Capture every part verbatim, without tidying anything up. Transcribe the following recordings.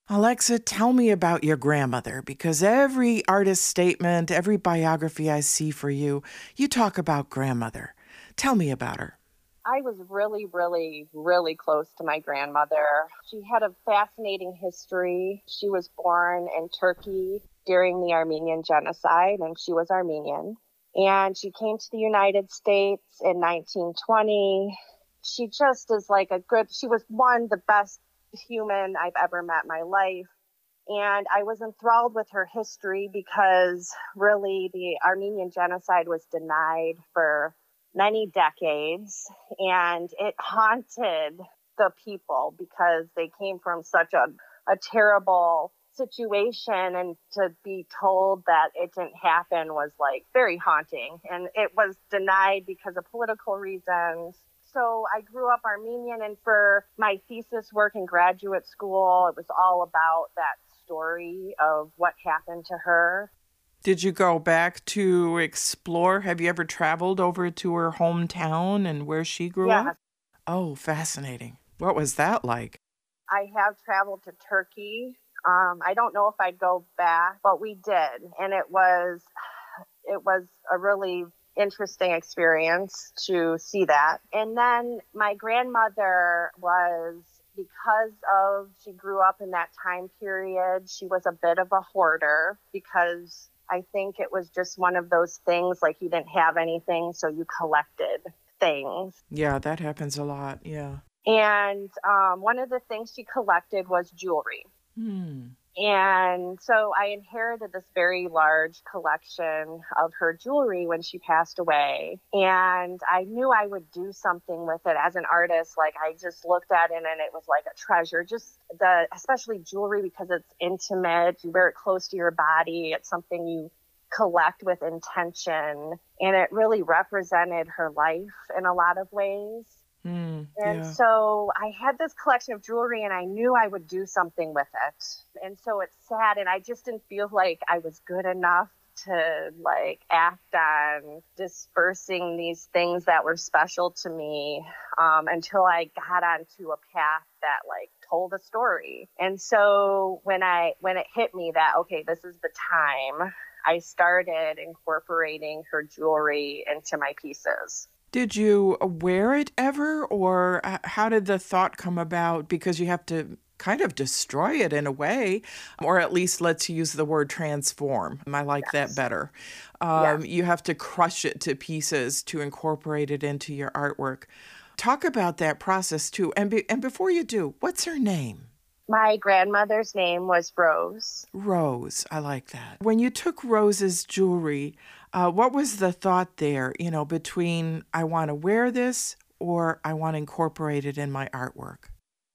Alexa, tell me about your grandmother, because every artist statement, every biography I see for you, you talk about grandmother. Tell me about her. I was really, really, really close to my grandmother. She had a fascinating history. She was born in Turkey during the Armenian genocide, and she was Armenian. And she came to the United States in nineteen twenty. She just is like a good, she was one, the best human I've ever met in my life. And I was enthralled with her history because really the Armenian genocide was denied for many decades, and it haunted the people because they came from such a, a terrible situation, and to be told that it didn't happen was like very haunting. And it was denied because of political reasons. So I grew up Armenian, and for my thesis work in graduate school, it was all about that story of what happened to her. Did you go back to explore? Have you ever traveled over to her hometown and where she grew up? Yes, Oh, fascinating. What was that like? I have traveled to Turkey. Um, I don't know if I'd go back, but we did, and it was it was a really interesting experience to see that. And then my grandmother was, because of she grew up in that time period, she was a bit of a hoarder because I think it was just one of those things like you didn't have anything, so you collected things. Yeah, that happens a lot. Yeah. And um, one of the things she collected was jewelry. Hmm. And so I inherited this very large collection of her jewelry when she passed away. And I knew I would do something with it as an artist. Like I just looked at it and it was like a treasure. Just the, especially jewelry, because it's intimate. You wear it close to your body. It's something you collect with intention. And it really represented her life in a lot of ways. Mm, And yeah. so I had this collection of jewelry and I knew I would do something with it. And so it's sad, and I just didn't feel like I was good enough to like act on dispersing these things that were special to me um, until I got onto a path that like told a story. And so when I when it hit me that, okay, this is the time, I started incorporating her jewelry into my pieces. Did you wear it ever, or uh, how did the thought come about? Because you have to kind of destroy it in a way, or at least let's use the word transform. I like that Yes. better. Yes. Um, you have to crush it to pieces to incorporate it into your artwork. Talk about that process too. And be, and before you do, what's her name? My grandmother's name was Rose. Rose. I like that. When you took Rose's jewelry, uh, what was the thought there, you know, between I want to wear this or I want to incorporate it in my artwork?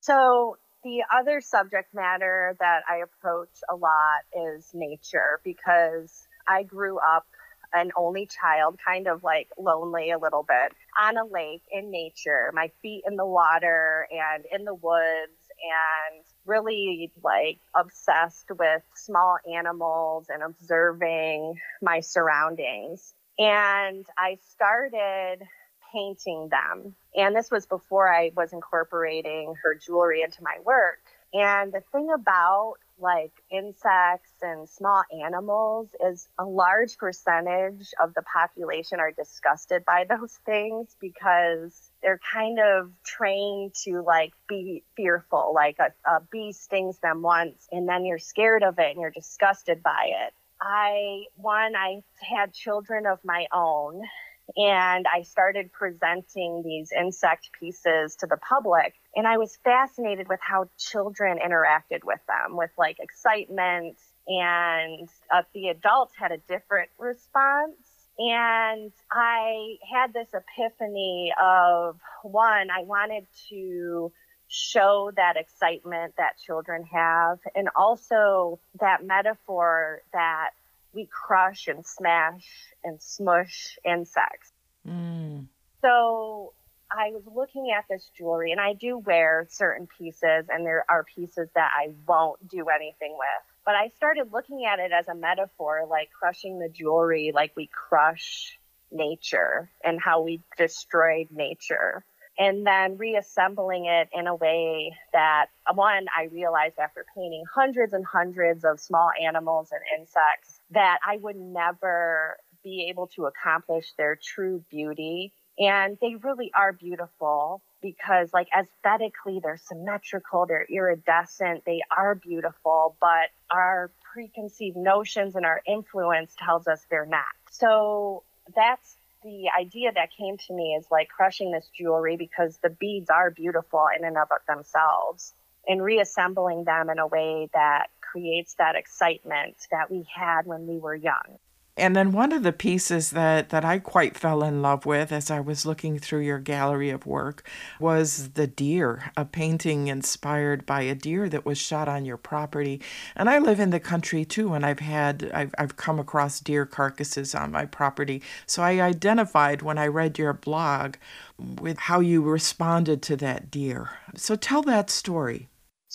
So the other subject matter that I approach a lot is nature, because I grew up an only child, kind of like lonely a little bit, on a lake in nature, my feet in the water and in the woods, and really like obsessed with small animals and observing my surroundings. And I started painting them. And this was before I was incorporating her jewelry into my work. And the thing about like insects and small animals is a large percentage of the population are disgusted by those things because they're kind of trained to like be fearful. Like a, a bee stings them once and then you're scared of it and you're disgusted by it. I, one, I had children of my own, and I started presenting these insect pieces to the public. And I was fascinated with how children interacted with them, with like excitement. And uh, the adults had a different response. And I had this epiphany of, one, I wanted to show that excitement that children have, and also that metaphor that we crush and smash and smush insects. Mm. So I was looking at this jewelry, and I do wear certain pieces, and there are pieces that I won't do anything with. But I started looking at it as a metaphor, like crushing the jewelry, like we crush nature and how we destroyed nature. and then reassembling it in a way that, one, I realized after painting hundreds and hundreds of small animals and insects that I would never be able to accomplish their true beauty. And they really are beautiful because, like, aesthetically, they're symmetrical, they're iridescent, they are beautiful, but our preconceived notions and our influence tells us they're not. So that's the idea that came to me, is like crushing this jewelry because the beads are beautiful in and of themselves, and reassembling them in a way that creates that excitement that we had when we were young. And then one of the pieces that, that I quite fell in love with as I was looking through your gallery of work was the deer, a painting inspired by a deer that was shot on your property. And I live in the country too, and I've had, I've, I've come across deer carcasses on my property. So I identified when I read your blog with how you responded to that deer. So tell that story.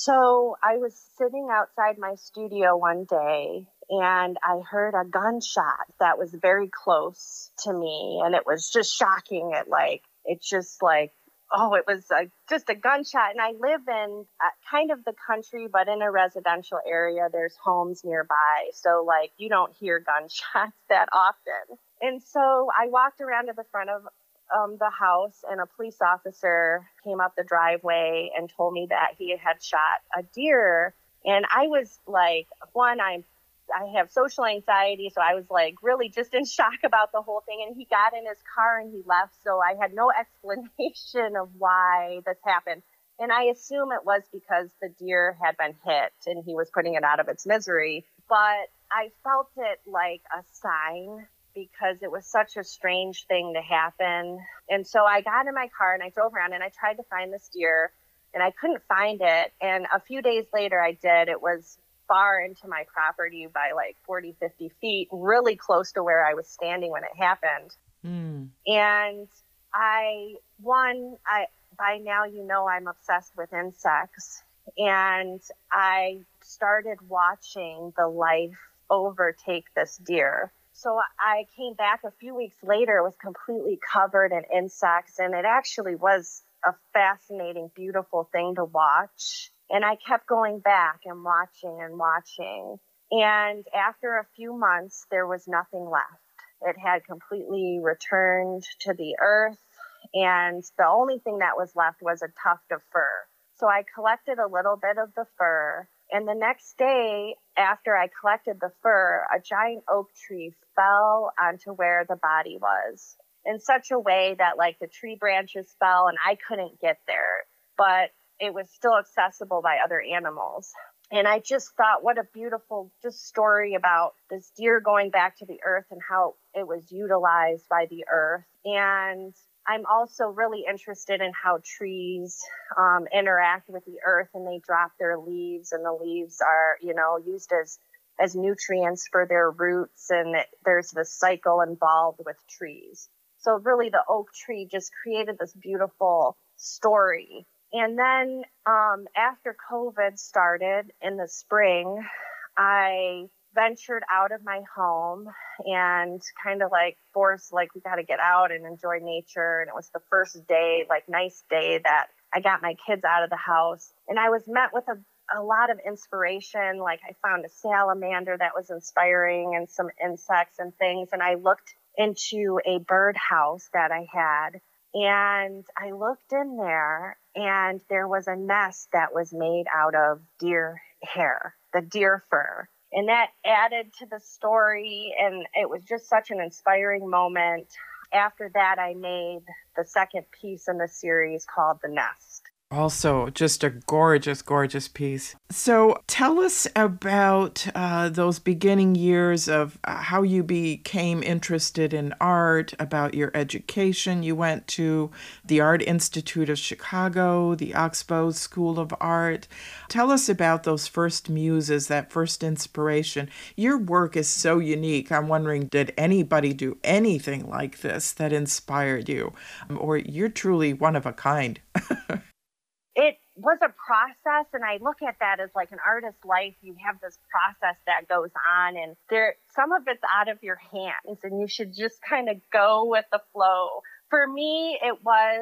So I was sitting outside my studio one day, and I heard a gunshot that was very close to me, and it was just shocking. It like, it's just like, oh, it was a, just a gunshot. And I live in uh, kind of the country, but in a residential area. There's homes nearby. So like, you don't hear gunshots that often. And so I walked around to the front of um, the house, and a police officer came up the driveway and told me that he had shot a deer. And I was like, one, I'm I have social anxiety, so I was like really just in shock about the whole thing. And he got in his car and he left, so I had no explanation of why this happened. And I assume it was because the deer had been hit and he was putting it out of its misery. But I felt it like a sign because it was such a strange thing to happen. And so I got in my car and I drove around and I tried to find this deer, and I couldn't find it. And a few days later I did. It was far into my property by like forty, fifty feet, really close to where I was standing when it happened. Mm. And I, one, I, by now, you know, I'm obsessed with insects, and I started watching the life overtake this deer. So I came back a few weeks later, it was completely covered in insects, and it actually was a fascinating, beautiful thing to watch. And I kept going back and watching and watching. And after a few months, there was nothing left. It had completely returned to the earth. And the only thing that was left was a tuft of fur. So I collected a little bit of the fur. And the next day, after I collected the fur, a giant oak tree fell onto where the body was in such a way that like the tree branches fell and I couldn't get there. But it was still accessible by other animals. And I just thought, what a beautiful just story about this deer going back to the earth and how it was utilized by the earth. And I'm also really interested in how trees um, interact with the earth, and they drop their leaves, and the leaves are, you know, used as, as nutrients for their roots. And it, there's this cycle involved with trees. So really the oak tree just created this beautiful story. And then um, after COVID started in the spring, I ventured out of my home and kind of like forced, like, we got to get out and enjoy nature. And it was the first day, like nice day that I got my kids out of the house. And I was met with a, a lot of inspiration. Like I found a salamander that was inspiring and some insects and things. And I looked into a birdhouse that I had. And I looked in there, and there was a nest that was made out of deer hair, the deer fur. And that added to the story, and it was just such an inspiring moment. After that, I made the second piece in the series called The Nest. Also, just a gorgeous, gorgeous piece. So tell us about uh, those beginning years of how you became interested in art, about your education. You went to the Art Institute of Chicago, the Oxbow School of Art. Tell us about those first muses, that first inspiration. Your work is so unique. I'm wondering, did anybody do anything like this that inspired you? Or you're truly one of a kind. It was a process, and I look at that as like an artist's life. You have this process that goes on, and there some of it's out of your hands, and you should just kind of go with the flow. For me, it was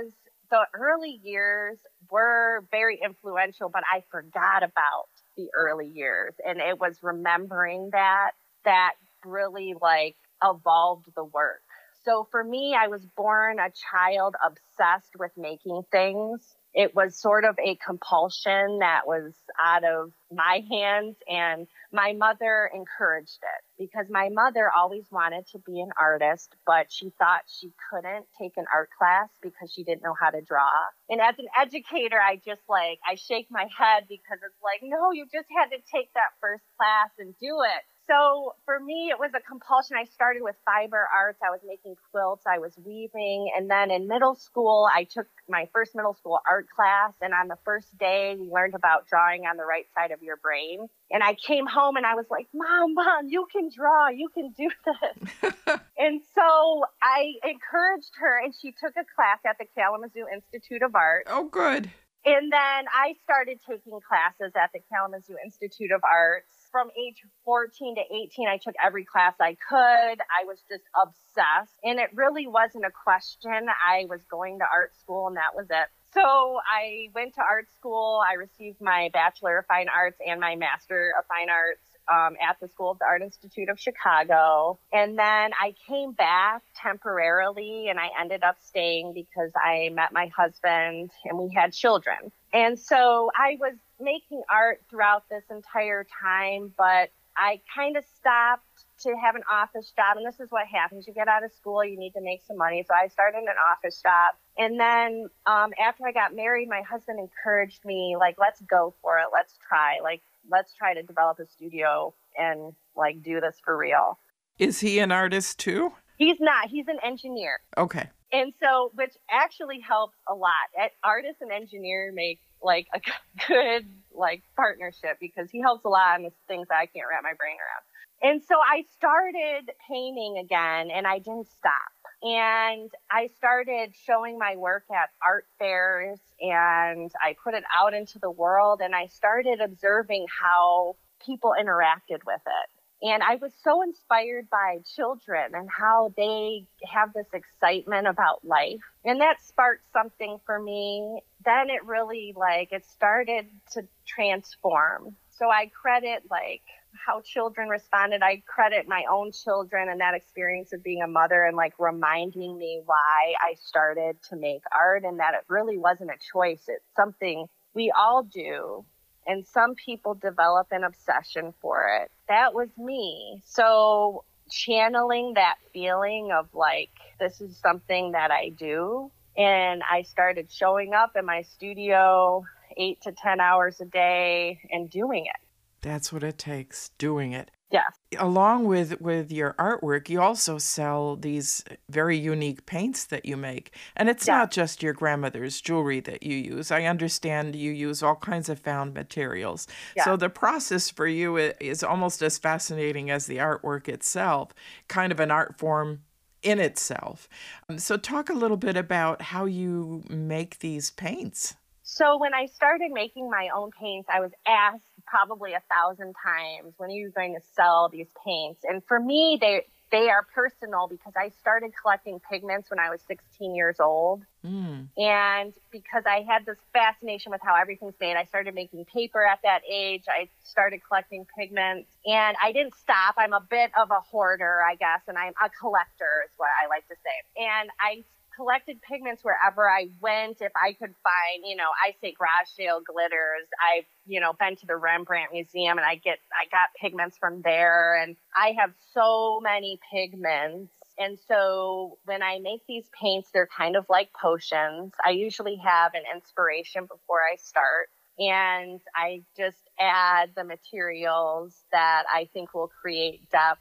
the early years were very influential, but I forgot about the early years. And it was remembering that that really like evolved the work. So for me, I was born a child obsessed with making things. It was sort of a compulsion that was out of my hands, and my mother encouraged it because my mother always wanted to be an artist, but she thought she couldn't take an art class because she didn't know how to draw. And as an educator, I just like, I shake my head because it's like, no, you just had to take that first class and do it. So for me, it was a compulsion. I started with fiber arts. I was making quilts. I was weaving. And then in middle school, I took my first middle school art class. And on the first day, we learned about drawing on the right side of your brain. And I came home and I was like, Mom, Mom, you can draw. You can do this. And so I encouraged her, and she took a class at the Kalamazoo Institute of Art. Oh, good. And then I started taking classes at the Kalamazoo Institute of Arts. From age fourteen to eighteen, I took every class I could. I was just obsessed. And it really wasn't a question. I was going to art school, and that was it. So I went to art school. I received my Bachelor of Fine Arts and my Master of Fine Arts um, at the School of the Art Institute of Chicago. And then I came back temporarily, and I ended up staying because I met my husband and we had children. And so I was making art throughout this entire time, but I kind of stopped to have an office job. And this is what happens. You get out of school, you need to make some money. So I started an office job. And then um, after I got married, my husband encouraged me, like, let's go for it. Let's try. Like, let's try to develop a studio and, like, do this for real. Is he an artist too? He's not. He's an engineer. Okay. And so, which actually helps a lot. Artist and engineer make, like, a good, like, partnership because he helps a lot on the things that I can't wrap my brain around. And so I started painting again, and I didn't stop. And I started showing my work at art fairs, and I put it out into the world, and I started observing how people interacted with it. And I was so inspired by children and how they have this excitement about life. And that sparked something for me. Then it really, like, it started to transform. So I credit, like, how children responded. I credit my own children and that experience of being a mother and, like, reminding me why I started to make art and that it really wasn't a choice. It's something we all do. And some people develop an obsession for it. That was me. So channeling that feeling of, like, this is something that I do. And I started showing up in my studio eight to ten hours a day and doing it. That's what it takes, doing it. Yes. Along with, with your artwork, you also sell these very unique paints that you make. And it's Yeah. not just your grandmother's jewelry that you use. I understand you use all kinds of found materials. Yeah. So the process for you i- is almost as fascinating as the artwork itself, kind of an art form in itself. Um, So talk a little bit about how you make these paints. So when I started making my own paints, I was asked probably a thousand times, when are you going to sell these paints? And for me, they they are personal because I started collecting pigments when I was sixteen years old. Mm. And because I had this fascination with how everything's made, I started making paper at that age. I started collecting pigments, and I didn't stop. I'm a bit of a hoarder, I guess, and I'm a collector is what I like to say. And I collected pigments wherever I went. If I could find, you know, I say garage sale glitters. I've, you know, been to the Rembrandt Museum, and I get, I got pigments from there. And I have so many pigments. And so when I make these paints, they're kind of like potions. I usually have an inspiration before I start. And I just add the materials that I think will create depth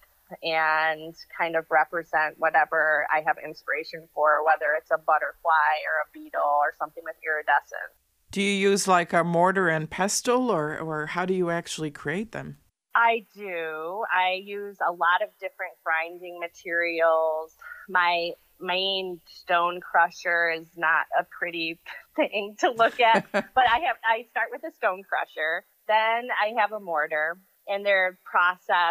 and kind of represent whatever I have inspiration for, whether it's a butterfly or a beetle or something with iridescence. Do you use like a mortar and pestle, or, or how do you actually create them? I do. I use a lot of different grinding materials. My main stone crusher is not a pretty thing to look at, but I have I start with a stone crusher. Then I have a mortar, and they're processed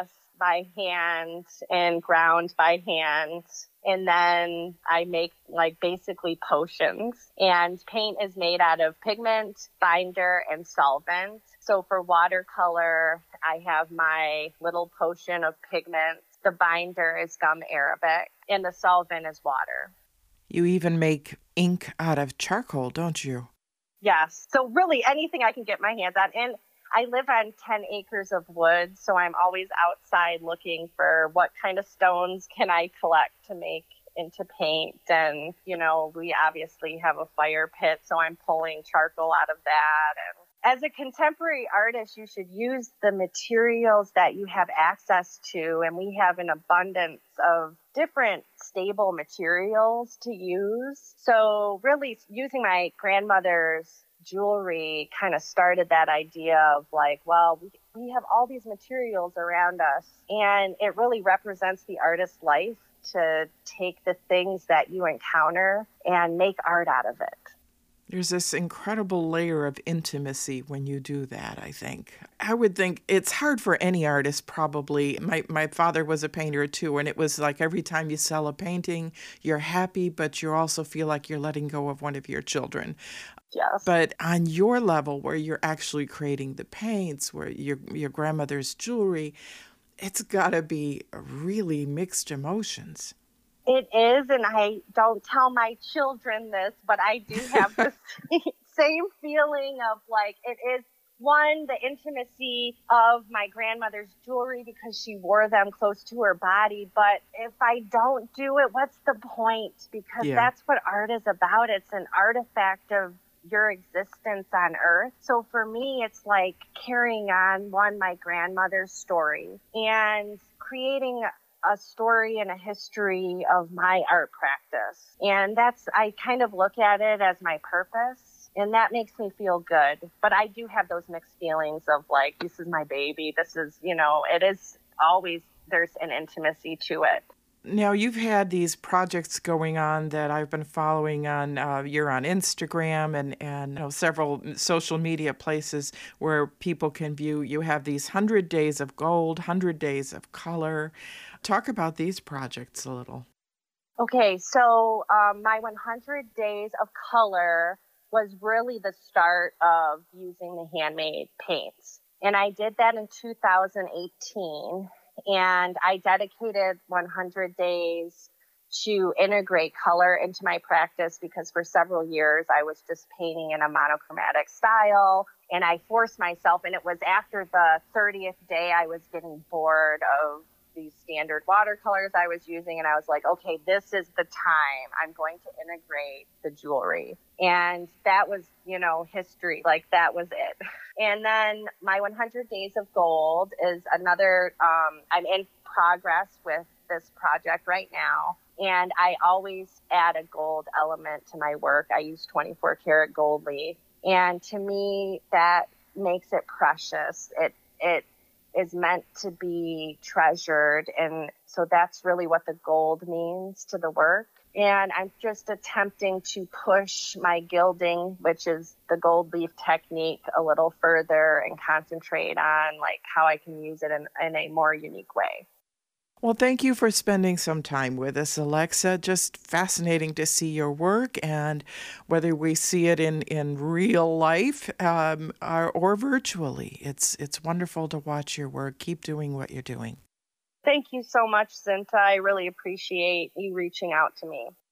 by hand and ground by hand. And then I make like basically potions. And paint is made out of pigment, binder, and solvent. So for watercolor, I have my little potion of pigment. The binder is gum arabic, and the solvent is water. You even make ink out of charcoal, don't you? Yes. So really anything I can get my hands on. And I live on ten acres of woods, so I'm always outside looking for what kind of stones can I collect to make into paint. And, you know, we obviously have a fire pit, so I'm pulling charcoal out of that. And as a contemporary artist, you should use the materials that you have access to. And we have an abundance of different stable materials to use. So really using my grandmother's jewelry kind of started that idea of like, well, we, we have all these materials around us, and it really represents the artist's life to take the things that you encounter and make art out of it. There's this incredible layer of intimacy when you do that, I think. I would think it's hard for any artist, probably. My my father was a painter, too, and it was like every time you sell a painting, you're happy, but you also feel like you're letting go of one of your children. Yes. But on your level, where you're actually creating the paints, where your your grandmother's jewelry, it's got to be really mixed emotions. It is, and I don't tell my children this, but I do have the same feeling of like, it is, one, the intimacy of my grandmother's jewelry because she wore them close to her body. But if I don't do it, what's the point? Because Yeah. that's what art is about. It's an artifact of your existence on earth. So for me, it's like carrying on, one, my grandmother's story and creating a story and a history of my art practice. And that's, I kind of look at it as my purpose, and that makes me feel good. But I do have those mixed feelings of like, this is my baby. This is, you know, it is always, there's an intimacy to it. Now, you've had these projects going on that I've been following on, uh, you're on Instagram and, and you know, several social media places where people can view. You have these one hundred Days of Gold, one hundred Days of Color. Talk about these projects a little. Okay, so um, my one hundred Days of Color was really the start of using the handmade paints. And I did that in two thousand eighteen. And I dedicated one hundred days to integrate color into my practice because for several years I was just painting in a monochromatic style. And I forced myself, and it was after the thirtieth day I was getting bored of these standard watercolors I was using. And I was like, okay, this is the time I'm going to integrate the jewelry. And that was, you know, history. Like that was it. And then my one hundred Days of Gold is another, um, I'm in progress with this project right now. And I always add a gold element to my work. I use twenty-four karat gold leaf. And to me, that makes it precious. It, it, is meant to be treasured. And so that's really what the gold means to the work. And I'm just attempting to push my gilding, which is the gold leaf technique, a little further and concentrate on like how I can use it in, in a more unique way. Well, thank you for spending some time with us, Alexa. Just fascinating to see your work, and whether we see it in, in real life um, or, or virtually, it's it's wonderful to watch your work. Keep doing what you're doing. Thank you so much, Zinta. I really appreciate you reaching out to me.